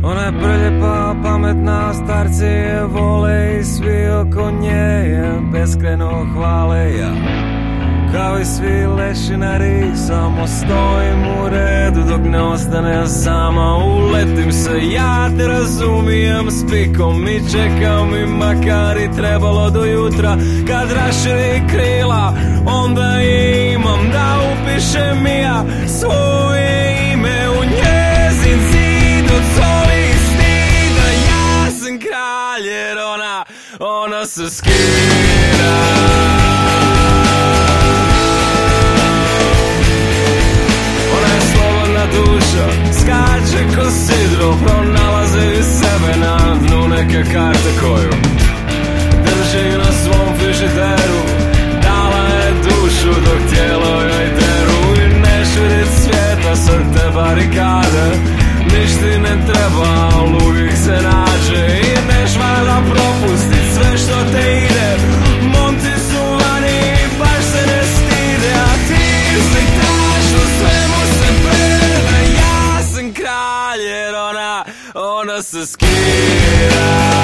Ona je preljepa, pametna, starci je vole i svi oko nje je beskreno hvale. Ja kao i svi lešinari samo stojim u redu dok ne ostane sama. Uletim se, ja te razumijem, s pikom i čekam i makar i trebalo do jutra. Kad raširi krila, onda je imam da upišem i ja svoje ime u njezin zid od soli i stida. Ja sam kralj jer ona se skida. Duša skače ko sidro, pronalaze iz sebe na dnu neke karte koju drži na svom frižideru. Dala je dušu dok tijelo joj deru i ne širit svijeta sa te barikade. Niš ti ne treba, al uvijek se nađe i neš valjda propustit sve što te ide. Momci su vani i baš se ne stide, a ti slitaš u svemu se preda. Ja sam kralj jer ona se skida.